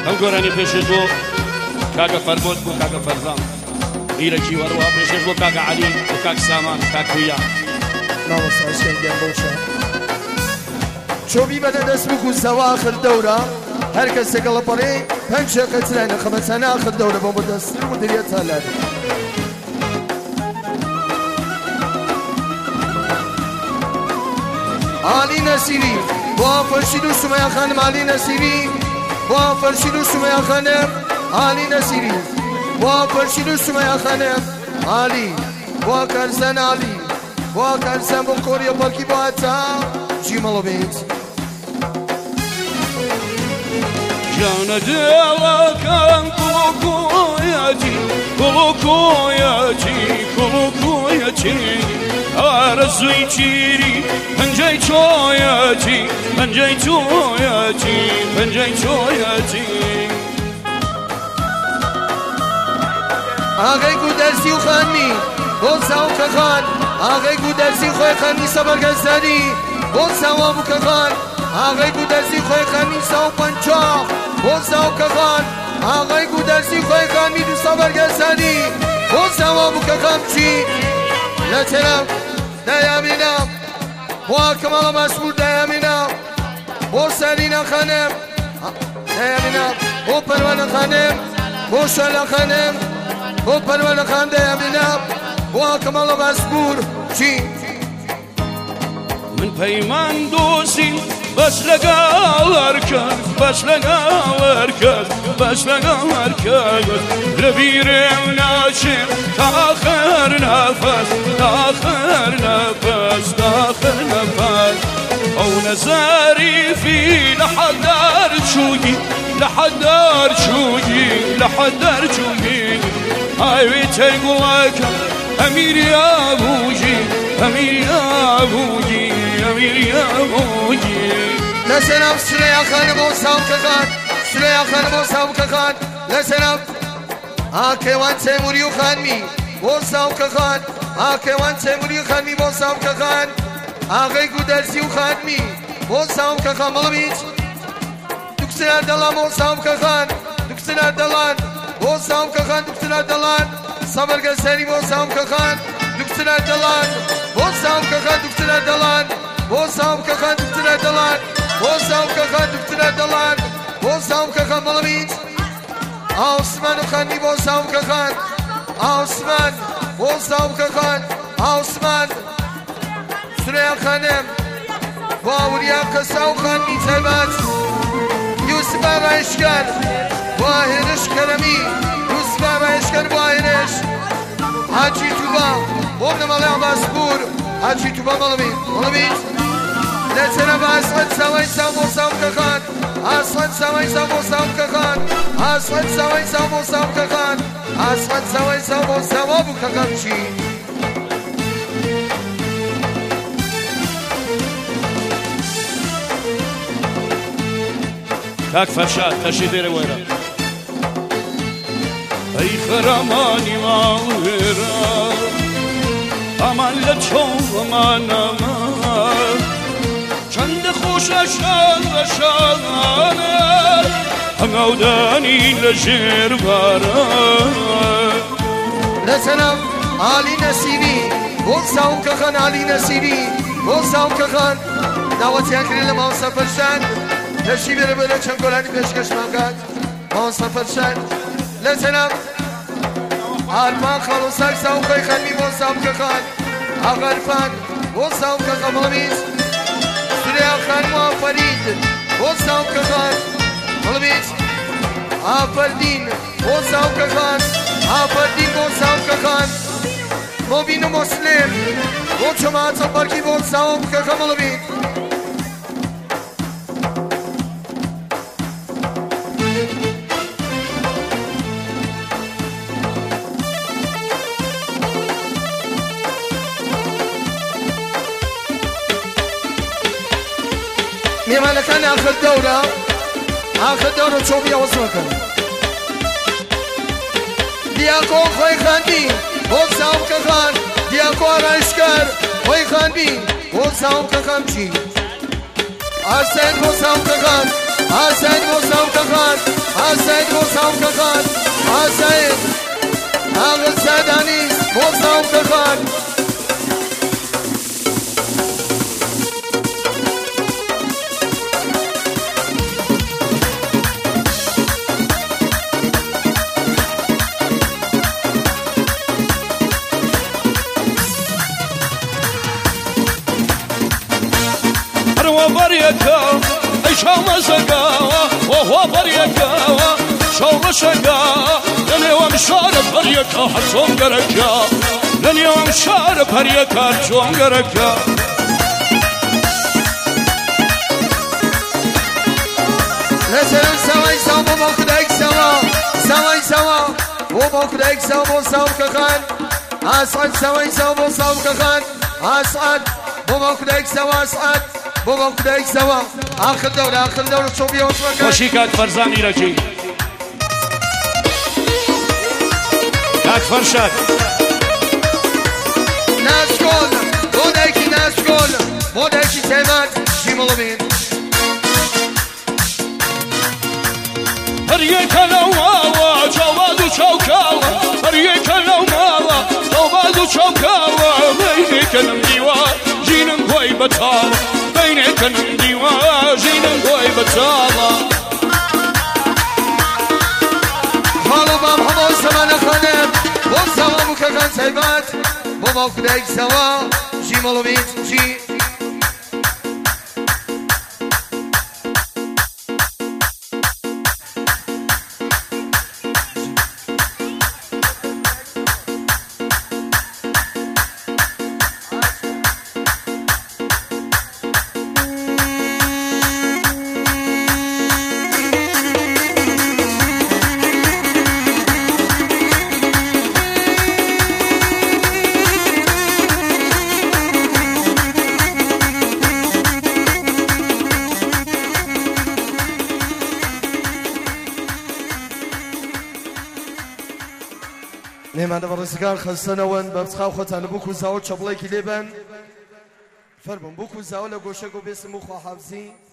ئەم گۆرانی پێشش بۆ کاکە فەرمۆت بۆ کاکە فەرزان هیرەکی وەڕوا پێشش بۆ کاکە عەلی بۆ کاک سامان کاک کویا ناوەساشێنگیان بۆشە چۆبی بەدە دەست بکو سەوا آخر دەورە هەر کەسێکە لە پەڕێ پەنج شێقەترێنە خەمەچانە آخر دەورە بۆ بەدەستر مدیریەت هەلەر علی نەسیری بۆ فەرشید و سومەیە خانم علی نەسیری بۆ فەرشید و سومەیە خانم علی نەسیری بۆ فەرشید و سومەیە خانم علی بۆ کارزان علی بۆ کارزان بۆ کۆریە بەڵکی بۆ هەتا جیمەڵە بێت جانە دێڵەکەم کوڵکۆیەتی کوڵکۆیەتی کوڵکۆیەتی ئارەزووی چیری پەنجەی چۆیەتی پەنجەی چۆیەتی پەنجەی چۆیەتی ئاغای گودەرسی و خانمی بۆ چاوکەخان ئاغای گودەرسی خۆی خانمی سەبەرگەزداری بۆ چاوا بووکەخان ئاغای گودەرسی خۆی خانمی ساو پەنجاو بۆ چاوکەخان ئاغای گودەرسی خۆی خانمی دو سەبەرگەزداری بۆ چاوا بووکەخان چی لە تێرەم دایامینم بۆ کەماڵە مەسمور دایامینم بۆ سەرینە خانم دایامینم بۆ پەروانە خانم بۆ شەلە خانم بۆ پەروانە خان دایامینم بۆ کەماڵە مەسمور چی من پەیمان دۆزیم بەش لەگەڵ هەرکەس بەش لەگەڵ هەرکەس بەش لەگەڵ هەرکەس لە بیرێم ناچێم تا ئاخر نەفەس تا ئاخر نەفەس تا ئاخر نەفەس ئەو نەزەریفی لە حەدار چووی لە حەدار چووی لە حەدار چووی ئاوێ تەرگوڵەکە ئەمیری ئابووی ئەمیری ئابووی ئەمیری ئابووی لەسەرم سلەیە خانم بۆ ساوکەخان سلەیە خانم بۆ ساوکەخان لەسەرم ئاکەوان تەیموری و خانمی بۆ ساوکەخان ئاکەوان تەیموری و خانمی بۆ ساوکەخان ئاغای گودەرسی و خانمی بۆ ساوکەخان بڵبیت دوکسنە دەڵان بۆ ساوکەخان دوکسنە دەڵان بۆ ساوکەخان دوکسنە دەڵان سەبەرگەزداری بۆ ساوکەخان دوکسنە دەڵان بۆ ساوکەخان دوکسنە دەڵان بۆ ساوکەخان دوکسنە دەڵان بۆ ساوکەخان دوکسنە دەڵان بۆ ساوکەخان بڵبیت ئاسمان و خانمی بۆ ساوکەخان ئاسمان بۆ ساوکەخان ئاسمان سورەیە خانم بۆ ئاوریا کەسا و خانمی تایبەت یوسف ئاڕایشکار بۆ هێرش کەرەمی یوسف ئاڕایشکار بۆ هێرش حاجی توبا بۆ نەمەڵێ عەباسپوور حاجی توبا بڵبیت لەسەرە بە ئاسمەد ساوای ساو بۆ ساوکەخان ئاسمەد ساوای ساو بۆ ساوکەخان ئاسمەد ساوای ساو بۆ ساوکەخان ئاسمەد ساوای ساو بۆ ساوا بوو کەخان چی کاک فەرشاد تەشی دێرە وەرە ئەی خەرامانی ماوێرە ئەمان لە چۆڵەمانەمە چەندە خۆشە شان بە شانە هەنگاودانی لە ژێر بارە لەسەرم عالی نەسیری بۆ ساوکەخان عالی نەسیری بۆ ساوکەخان داوەتیان کرێ لە ماوە سەفەرشان تەشی بێرە بێرە چەند گۆرانی پێشکەشمان کات ماوە سەفەرشان لەسەرم ئارمان خەڵۆساک ساوکەی خەنمی بۆ ساوکەخان ئاغەرفان بۆ ساوکەخان بڵبیت سورەیە خانم و ئافەرید بۆ ساوکەخان بڵبیت ئافەردین بۆ ساوکەخان ئافەردین بۆ ساوکەخان مۆبین و مۆسلێم بۆ جەماعەتە بەڵکی بۆ ساوکەخان بڵبیت میێمانەکانی ئاخر دەورە چۆبی ئەوەزمەکەن دیاکۆ خۆی خاندی بۆ ساوکەخان دیاکۆ ئاڕایشکار خۆی خاندی بۆ ساوکەخان چی ئاسێن بۆ ساوکەخان سعيد موسى وكخان سعيد موسى وكخان سعيد سعد انيس موسى وكخان بريكا ايشو مسقاوة وهو بريكا شو شقا لن يوم شارب بريكا حتشون قركا لن يوم شارب بريكا حتشون قركا لسلام سواي سوا بابا كدايك سوا سواي سوا بابا كدايك سوا بوسا وكخان اسعد سواي سوا بوسا وكخان اسعد بابا كدايك سوا اسعد بابا كدايك سوا آخر دورة شو بيا وصفك وشي كاك فرزان إيرجي كاك فرشاد ناس كل مودايكي ناس كل مودايكي سيمات شيمولو بين هريك لو ماوا جواد وشوكاوا هريك لو ماوا جواد وشوكاوا بينك نمديوا جينا كوي بتاوا بينك نمديوا جينا كوي بتاوا حالو بام حمو سمان خانم بوسا ومكخان سيمات بابا كدايك سوا شيمولو بين جي نعم هذا برزقان خلصناون ببسخاو ختان بوكو زاو شبلايكي لبن فربن بوكو زاو لقوشكو باسمو خو حافظين